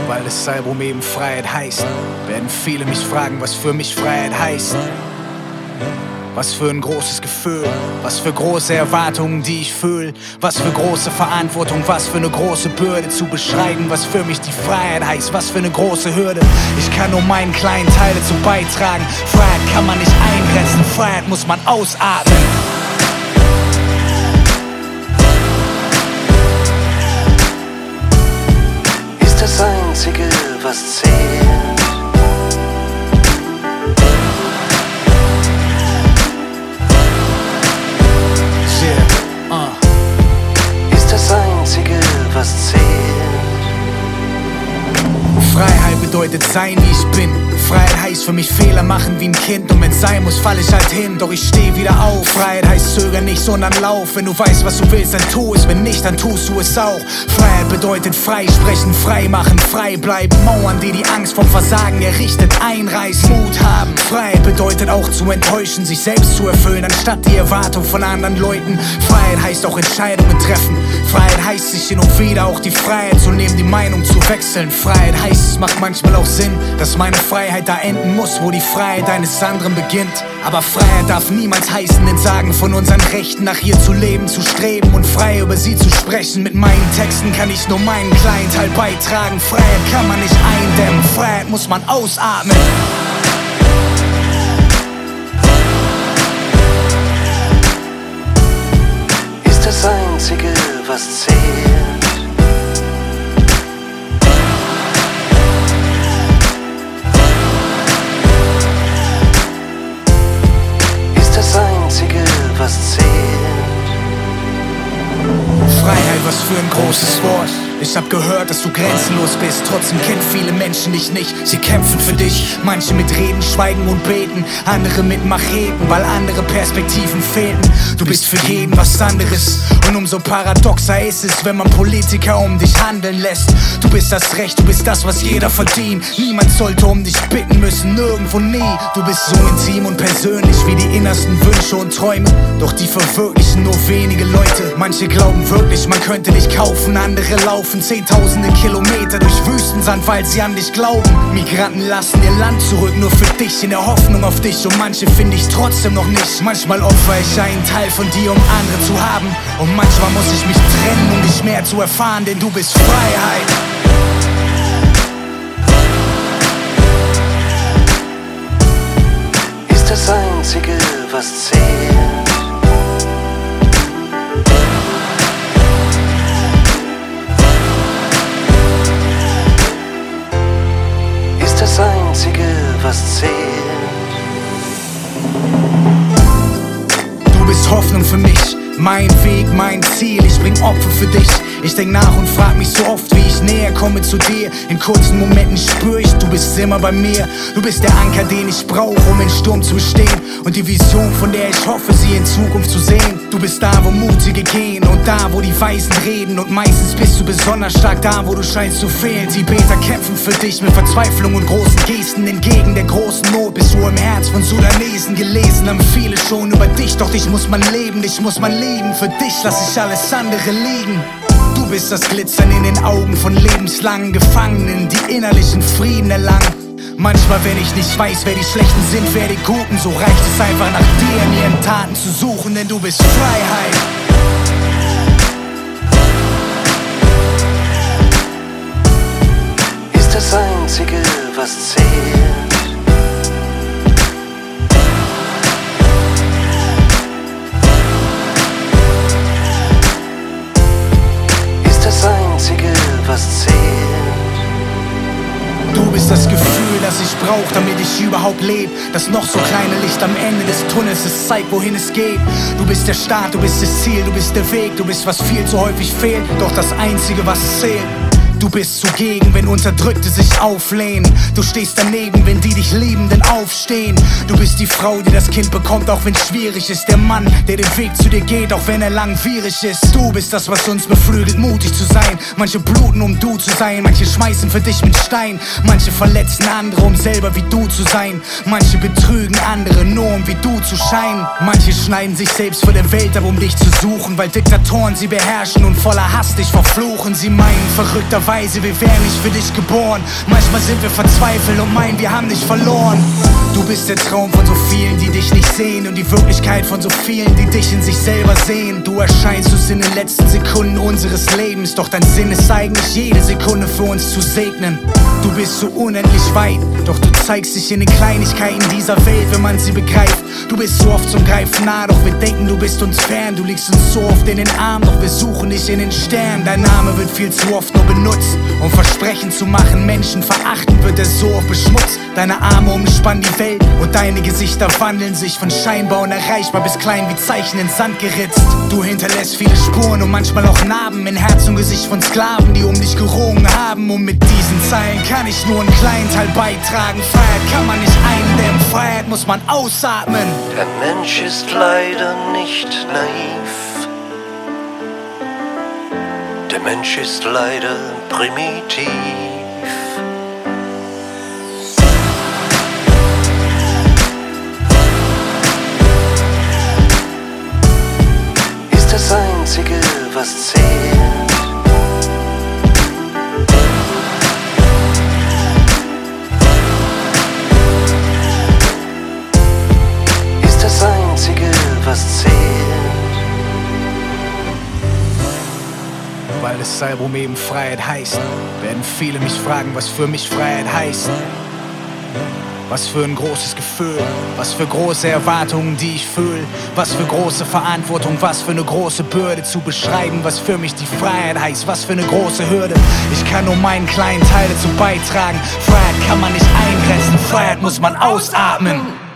weil das Album eben Freiheit heißt, werden viele mich fragen, was für mich Freiheit heißt. Was für ein großes Gefühl, was für große Erwartungen, die ich fühle, was für große Verantwortung, was für eine große Bürde zu beschreiben, was für mich die Freiheit heißt, was für eine große Hürde. Ich kann nur meinen kleinen Teil dazu beitragen. Freiheit kann man nicht eingrenzen, Freiheit muss man ausatmen. Ist das Einzige, was zählt. Das Einzige, was zählt. Freiheit bedeutet sein, wie ich bin. Freiheit heißt für mich Fehler machen wie ein Kind. Und wenn's sein muss, fall ich halt hin, doch ich steh wieder auf. Freiheit heißt zöger nicht, sondern lauf. Wenn du weißt, was du willst, dann tu es. Wenn nicht, dann tust du es auch. Freiheit bedeutet freisprechen, frei machen, frei bleiben. Mauern, die die Angst vom Versagen errichtet, einreißen, Mut haben. Freiheit bedeutet auch zu enttäuschen, sich selbst zu erfüllen, anstatt die Erwartung von anderen Leuten. Freiheit heißt auch Entscheidungen treffen. Freiheit heißt sich hin und wieder auch die Freiheit zu nehmen, die Meinung zu wechseln. Freiheit heißt, es macht manchmal auch Sinn, dass meine Freiheit da enden muss, wo die Freiheit eines anderen beginnt. Aber Freiheit darf niemals heißen, den Sagen von unseren Rechten nach ihr zu leben, zu streben und frei über sie zu sprechen. Mit meinen Texten kann ich nur meinen kleinen Teil beitragen. Freiheit kann man nicht eindämmen, Freiheit muss man ausatmen. Ist das Einzige, was zählt. Das Einzige, was zählt. Freiheit, was für ein großes Wort. Ich hab gehört, dass du grenzenlos bist. Trotzdem kennen viele Menschen dich nicht. Sie kämpfen für dich. Manche mit Reden, Schweigen und Beten. Andere mit Macheten, weil andere Perspektiven fehlten. Du bist für jeden was anderes. Und umso paradoxer ist es, wenn man Politiker um dich handeln lässt. Du bist das Recht, du bist das, was jeder verdient. Niemand sollte um dich bitten müssen, nirgendwo nie. Du bist so intim und persönlich wie die innersten Wünsche und Träume. Doch die verwirklichen nur wenige Leute. Manche glauben wirklich, man könnte dich kaufen. Andere laufen zehntausende Kilometer durch Wüstensand, weil sie an dich glauben. Migranten lassen ihr Land zurück, nur für dich, in der Hoffnung auf dich. Und manche finde ich trotzdem noch nicht. Manchmal opfer ich einen Teil von dir, um andere zu haben. Und manchmal muss ich mich trennen, um dich mehr zu erfahren, denn du bist Freiheit. Ist das Einzige, was zählt. Das Einzige, was zählt. Du bist Hoffnung für mich, mein Weg, mein Ziel. Ich bring Opfer für dich. Ich denk nach und frag mich so oft, wie ich näher komme zu dir. In kurzen Momenten spür ich, du bist immer bei mir. Du bist der Anker, den ich brauche, um den Sturm zu bestehen. Und die Vision, von der ich hoffe, sie in Zukunft zu sehen. Du bist da, wo Mutige gehen und da, wo die Weisen reden. Und meistens bist du besonders stark da, wo du scheinst zu fehlen. Die Beter kämpfen für dich mit Verzweiflung und großen Gesten. Entgegen der großen Not bist du im Herz von Sudanesen. Gelesen haben viele schon über dich, doch dich muss man leben, dich muss man lieben. Für dich lass ich alles andere liegen. Du bist das Glitzern in den Augen von lebenslangen Gefangenen, die innerlichen Frieden erlangen. Manchmal, wenn ich nicht weiß, wer die Schlechten sind, wer die Guten, so reicht es einfach nach dir in ihren Taten zu suchen, denn du bist Freiheit. Ist das Einzige, was zählt. Das Einzige, was zählt. Du bist das Gefühl, das ich brauch, damit ich überhaupt lebe. Das noch so kleine Licht am Ende des Tunnels, es zeigt, wohin es geht. Du bist der Start, du bist das Ziel, du bist der Weg. Du bist, was viel zu häufig fehlt, doch das Einzige, was zählt. Du bist zugegen, wenn Unterdrückte sich auflehnen. Du stehst daneben, wenn die dich Liebenden aufstehen. Du bist die Frau, die das Kind bekommt, auch wenn's schwierig ist. Der Mann, der den Weg zu dir geht, auch wenn er langwierig ist. Du bist das, was uns beflügelt, mutig zu sein. Manche bluten, um du zu sein. Manche schmeißen für dich mit Stein. Manche verletzen andere, um selber wie du zu sein. Manche betrügen andere, nur um wie du zu scheinen. Manche schneiden sich selbst vor der Welt ab, um dich zu suchen, weil Diktatoren sie beherrschen und voller Hass dich verfluchen. Sie meinen, verrückter Beweise, wir wären nicht für dich geboren. Manchmal sind wir verzweifelt und meinen, wir haben dich verloren. Du bist der Traum von so vielen, die dich nicht sehen, und die Wirklichkeit von so vielen, die dich in sich selber sehen. Du erscheinst uns in den letzten Sekunden unseres Lebens, doch dein Sinn ist eigentlich jede Sekunde für uns zu segnen. Du bist so unendlich weit, doch du zeigst dich in den Kleinigkeiten dieser Welt, wenn man sie begreift. Du bist so oft zum Greifen nah, doch wir denken, du bist uns fern. Du liegst uns so oft in den Armen, doch wir suchen dich in den Sternen. Dein Name wird viel zu oft nur benutzt, um Versprechen zu machen. Menschen verachten, wird er so oft beschmutzt. Deine Arme umspannen die Welt und deine Gesichter wandeln sich von scheinbar unerreichbar bis klein wie Zeichen in Sand geritzt. Du hinterlässt viele Spuren und manchmal auch Narben in Herz und Gesicht von Sklaven, die um dich gerungen haben. Und mit diesen Zeilen kann ich nur einen kleinen Teil beitragen. Freiheit kann man nicht eindämmen, Freiheit muss man ausatmen. Der Mensch ist leider nicht naiv. Der Mensch ist leider primitiv. Ist das Einzige, was zählt. Das Einzige, was zählt. Weil das Album eben Freiheit heißt, werden viele mich fragen, was für mich Freiheit heißt. Was für ein großes Gefühl, was für große Erwartungen, die ich fühle. Was für große Verantwortung, was für eine große Bürde zu beschreiben, was für mich die Freiheit heißt, was für eine große Hürde. Ich kann nur meinen kleinen Teil dazu beitragen. Freiheit kann man nicht eingrenzen, Freiheit muss man ausatmen.